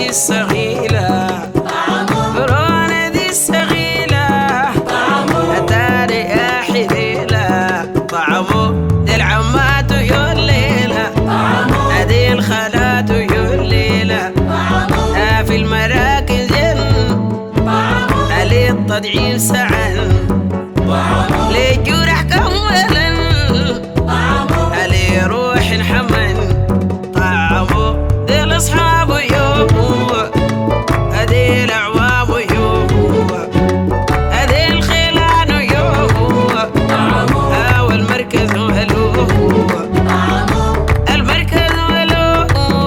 السغيلة برونة دي السغيلة أتاري يا حذيلة طعمو دي العمات يوليلة هذه الخالات يوليلة في المراكز علي التضعيف سعن لجرح كملا علي روح حمن طعمو دي الأصحاب هذه الأعوام هذه الخلان والمركز هلو المركز هلو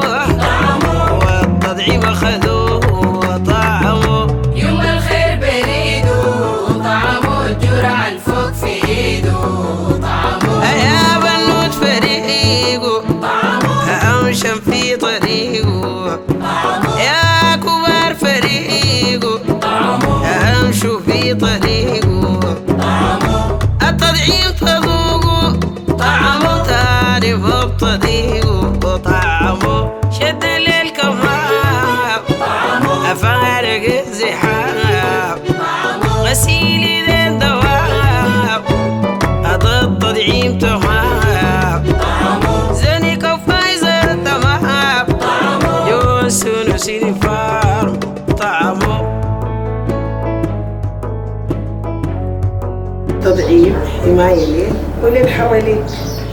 والتضعيف خذوه طعمو يوم الخير بريدو طعمو الجرع الفوق في ايدو طعمو يا بنوت فريقو أمشم في طريقه يا كبار فريقه أمشوا في طريقه التضعيف تذوقه طعمه تاني بطريقه طعمه شد للكمام أفارق الزحام غسيلي ذي الدوام أضد تضعيف تمام زني كفايزر تمام يوسون سيدي فارم طعمه تضعيف حماية ليه وللحواليك.